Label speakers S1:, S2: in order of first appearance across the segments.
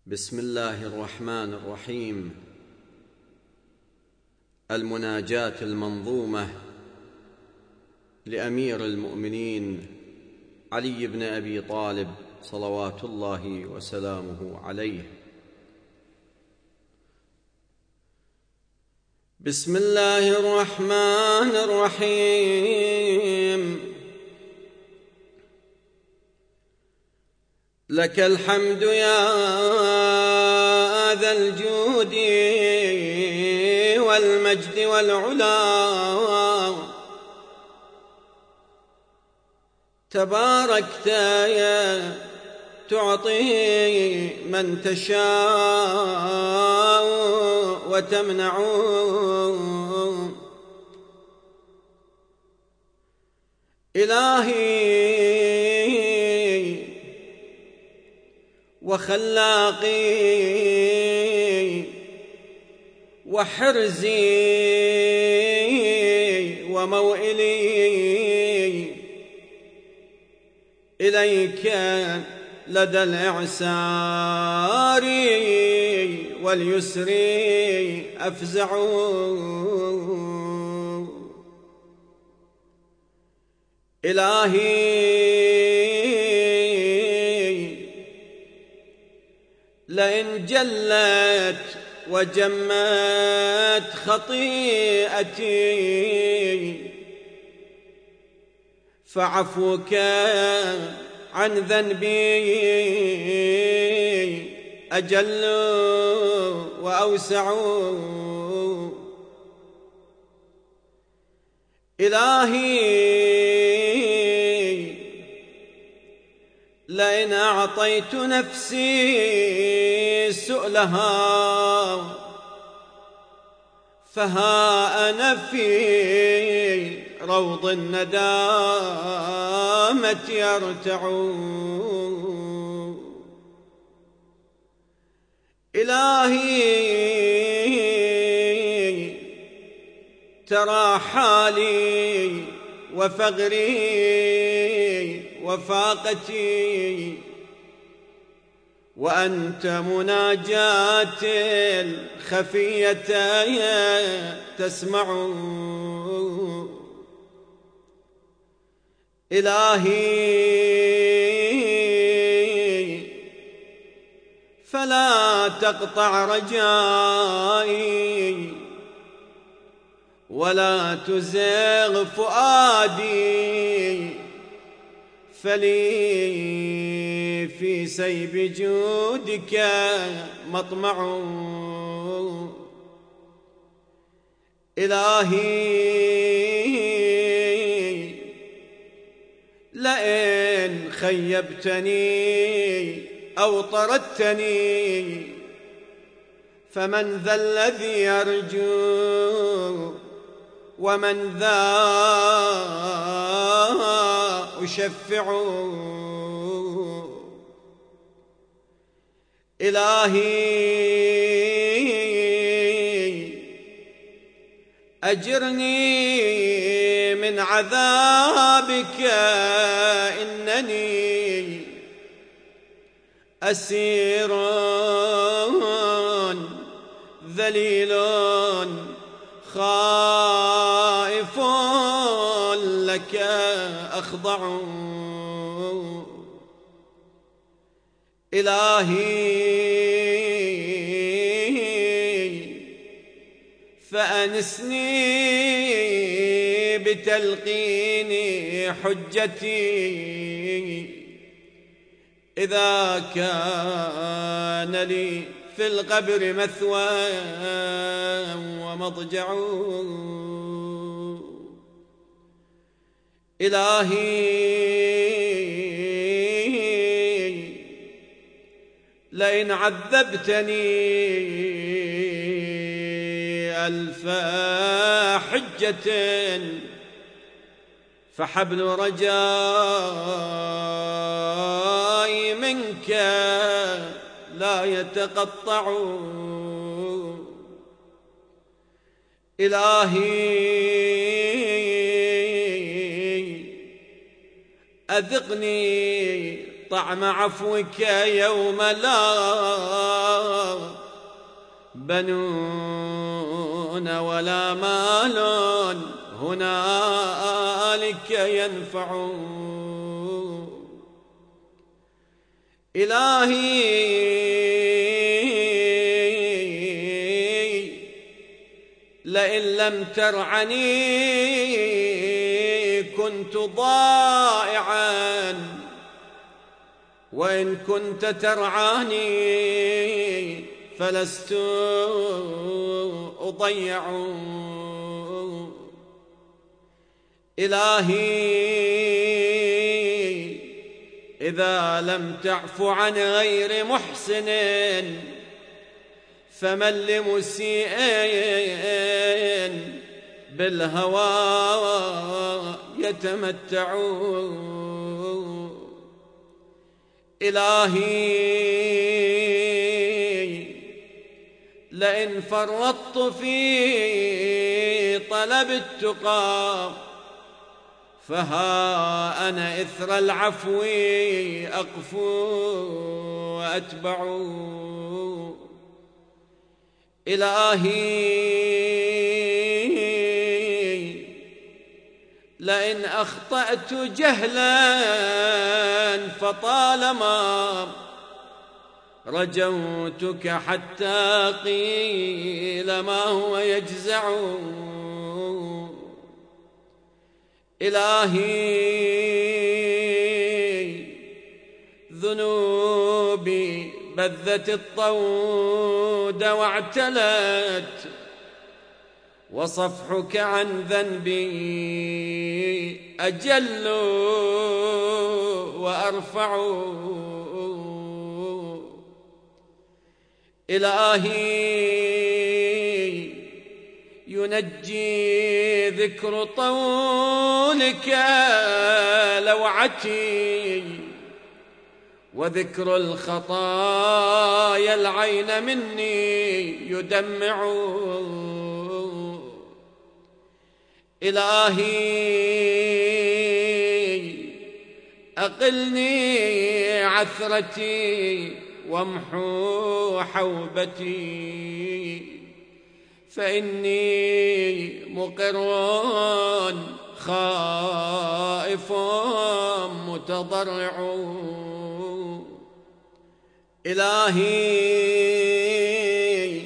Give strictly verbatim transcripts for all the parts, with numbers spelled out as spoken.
S1: بسم الله الرحمن الرحيم. المناجاة المنظومة لأمير المؤمنين علي بن أبي طالب صلوات الله وسلامه عليه. بسم الله الرحمن الرحيم. لك الحمد يا ذا الجود والمجد والعلا، تباركت يا تعطي من تشاء وتمنع، إلهي وخلاقي وحرزي وموئلي، إليك لدى الإعسار واليسر أفزع، إلهي لئن جلت وجمت خطيئتي فعفوك عن ذنبي أجل وأوسع، إلهي لئن أعطيت نفسي سؤلها فها أنا في روض الندامة يرتع، إلهي ترى حالي وفقري وفاقتي، وأنت مناجاتي الخفية تسمع، إلهي فلا تقطع رجائي ولا تزغ فؤادي، فلي في سيب جودك مطمع، إلهي لئن خيبتني أو طردتني فمن ذا الذي يرجو ومن ذا أشفع، إلهي أجرني من عذابك إنني أسير ذليل خائف لك أخضع، إلهي فأنسني بتلقين حجتي إذا كان لي في القبر مثوى ومضجع، إلهي لئن عذبتني ألف حجة فحبل رجائي منك لا يتقطع، إلهي أذقني طعم عفوك يوم لا بنون ولا مال هنالك ينفع. إلهي لئن لم ترعني كنت ضائعا، وإن كنت ترعاني فلست أضيع. إلهي إذا لم تعف عن غير محسن فمن لمسيء بالهوى يتمتع. إلهي لئن فرطت في طلب التقى فها أنا إثر العفو أقفو وأتبع. إلهي لئن أخطأت جهلا فطالما رجوتك حتى قيل ما هو يجزع. إلهي ذنوبي بذت الطود واعتلت، وصفحك عن ذنبي أجل وأرفع. إلهي ينجي ذكر طولك لوعتي، وذكر الخطايا العين مني يدمع. إلهي أقلني عثرتي وامحو حوبتي، فإني مقر خائف متضرع. إلهي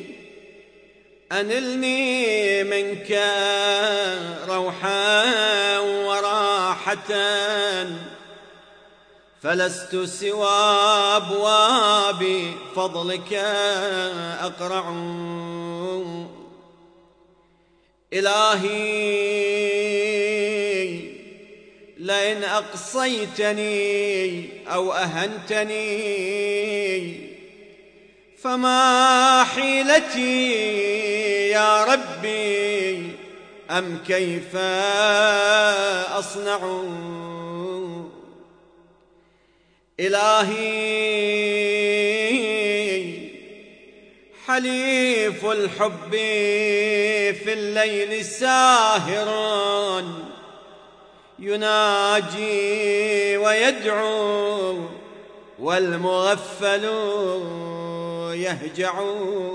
S1: أنلني منك روحا وراحة، فلست سوى أبواب فضلك أقرع. إلهي لئن أقصيتني أو أهنتني فما حيلتي يا ربي أم كيف أصنع. إلهي حليف الحب في الليل ساهر يناجي ويدعو، والمغفل يهجع.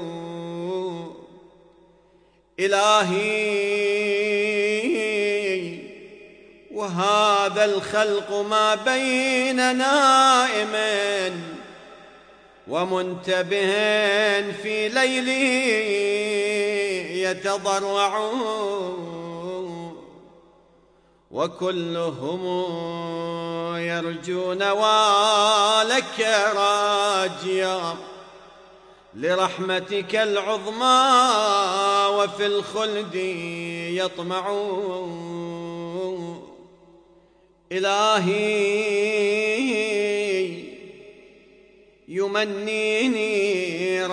S1: إلهي وهذا الخلق ما بين نائم ومنتبه في ليله يتضرع، وكلهم يرجون والك راجيا لرحمتك العظمى وفي الخلد يطمع. إلهي يمنيني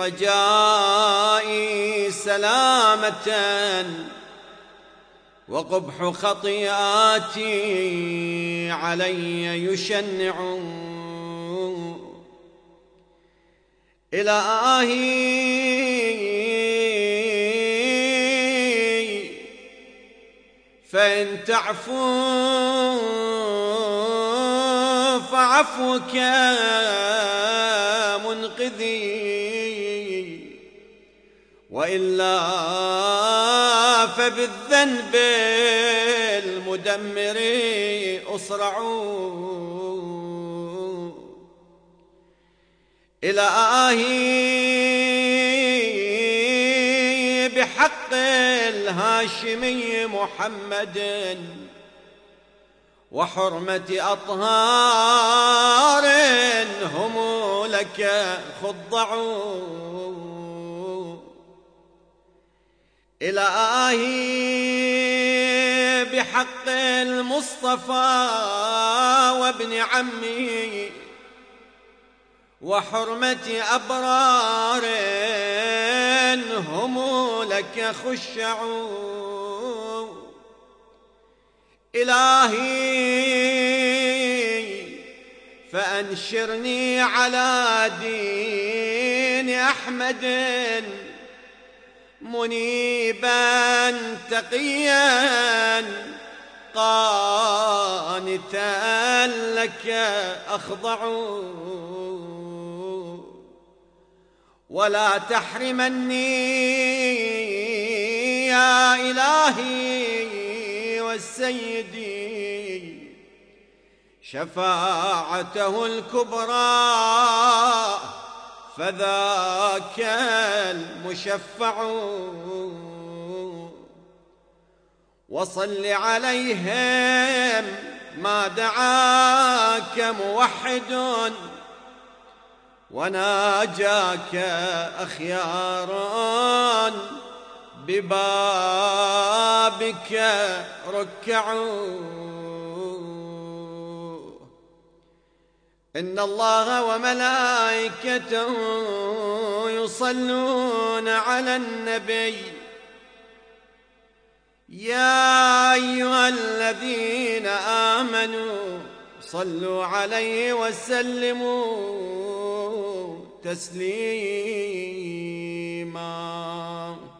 S1: رجائي سلامة، وقبح خطيئاتي علي يشنع. إلهي فإن تعفو وعفوك منقذي، وإلا فبالذنب المدمر أصرع. إلهي بحق الهاشمي محمد وحرمة أطهار هم لك خضعوا. إلهي بحق المصطفى وابن عمي وحرمة أبرار هم لك خشعوا. إلهي فأنشرني على دين أحمد منيبا تقيا قانتا لك أخضع. ولا تحرمني يا إلهي والسيدي شفاعته الكبرى فذاك المشفع. وصل عليهم ما دعاك موحد وناجاك أخيار ببابك ركعوا. إن الله وملائكته يصلون على النبي يا أيها الذين آمنوا صلوا عليه وسلموا تسليما.